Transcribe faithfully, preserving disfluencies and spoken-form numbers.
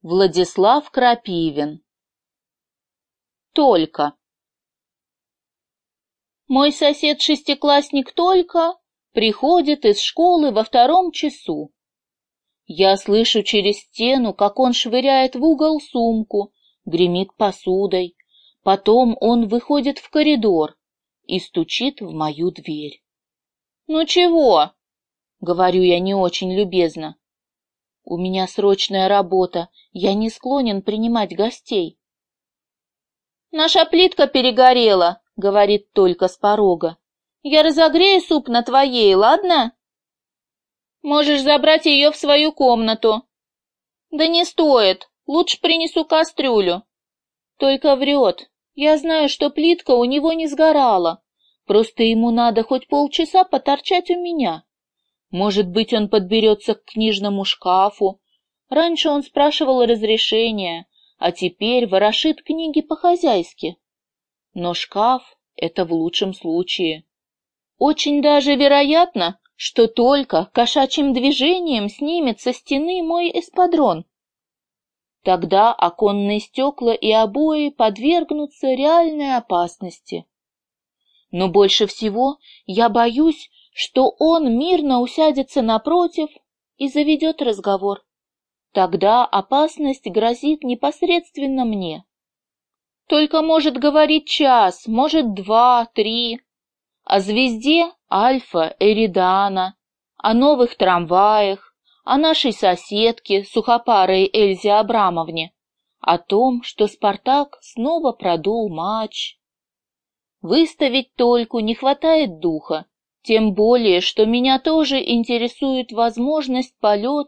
Владислав Крапивин. Только. Мой сосед-шестиклассник Только приходит из школы во втором часу. Я слышу через стену, как он швыряет в угол сумку, гремит посудой. Потом он выходит в коридор и стучит в мою дверь. «Ну чего?» — говорю я не очень любезно. «У меня срочная работа, я не склонен принимать гостей». «Наша плитка перегорела», — говорит Только с порога. «Я разогрею суп на твоей, ладно?» «Можешь забрать ее в свою комнату». «Да не стоит, лучше принесу кастрюлю». Только врет. Я знаю, что плитка у него не сгорала. Просто ему надо хоть полчаса поторчать у меня. Может быть, он подберется к книжному шкафу. Раньше он спрашивал разрешения, а теперь ворошит книги по-хозяйски. Но шкаф — это в лучшем случае. Очень даже вероятно, что Только кошачьим движением снимет со стены мой эспадрон. Тогда оконные стекла и обои подвергнутся реальной опасности. Но больше всего я боюсь, что он мирно усядется напротив и заведет разговор. Тогда опасность грозит непосредственно мне. Только может говорить час, может два, три. О звезде Альфа Эридана, о новых трамваях, о нашей соседке, сухопарой Эльзе Абрамовне, о том, что Спартак снова продул матч. Выставить Тольку не хватает духа, тем более, что меня тоже интересует возможность полета